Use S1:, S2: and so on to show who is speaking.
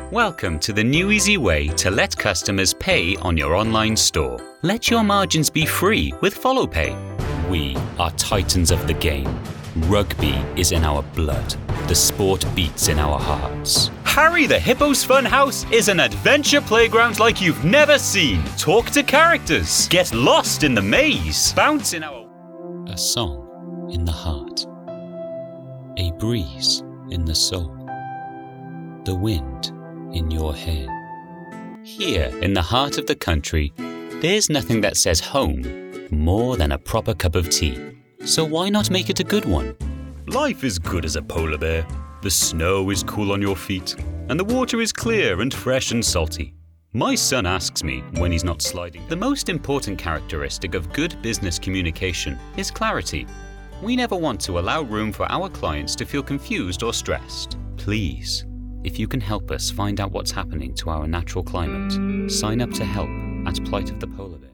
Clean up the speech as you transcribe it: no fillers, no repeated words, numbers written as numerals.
S1: Welcome to the new easy way to let customers pay on your online store. Let your margins be free with FollowPay. We are titans of the game. Rugby is in our blood. The sport beats in our hearts. Harry the Hippo's Funhouse is an adventure playground like you've never seen. Talk to characters. Get lost in the maze. Bounce in our... A song in the heart. A breeze in the soul. The wind in your hair. Here in the heart of the country, there's nothing that says home more than a proper cup of tea. So why not make it a good one? Life is good as a polar bear. The snow is cool on your feet, and the water is clear and fresh and salty. My son asks me when he's not sliding. The most important characteristic of good business communication is clarity. We never want to allow room for our clients to feel confused or stressed. Please, if you can help us find out what's happening to our natural climate, sign up to help at Plight of the Polar Bear.